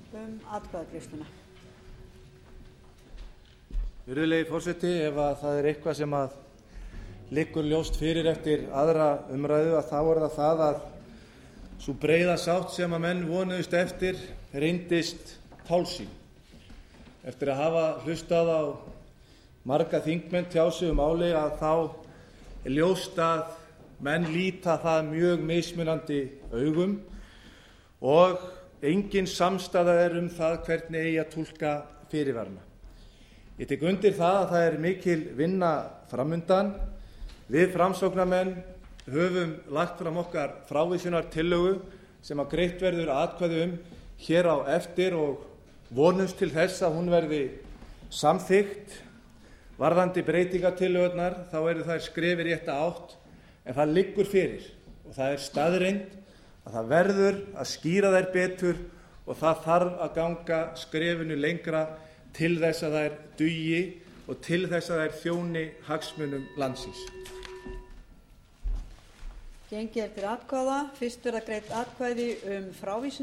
atkvæðagreiðsluna. Virðulegi forseti, ef það eitthvað sem liggur ljóst fyrir eftir aðra umræðu, þá það að sú breiða sátt sem menn vonuðust eftir reyndist tálsýn. Eftir að hafa hlustað á marga þingmenn tjá sig málið, þá ljóst að menn líta það mjög mismunandi augum og engin samstaða það hvernig eigi að túlka fyrirvarana. Ég tek undir það að mikil vinna framundan. Við Framsóknarmenn höfum lagt fram okkar frávísunartillögu sem greitt verður atkvæði hér á eftir og vonumst til þess að hún verði samþykkt. Varðandi breytingartillögurnar eru þær skref í rétta átt, en það liggur fyrir og það staðreynd að það verður að skýra þær betur og það þarf að ganga skrefinu lengra til þess að þær dugi og til þess að þær þjóni hagsmunum landsins. Gengið til atkvæða. Fyrst verða greidd atkvæði frávísun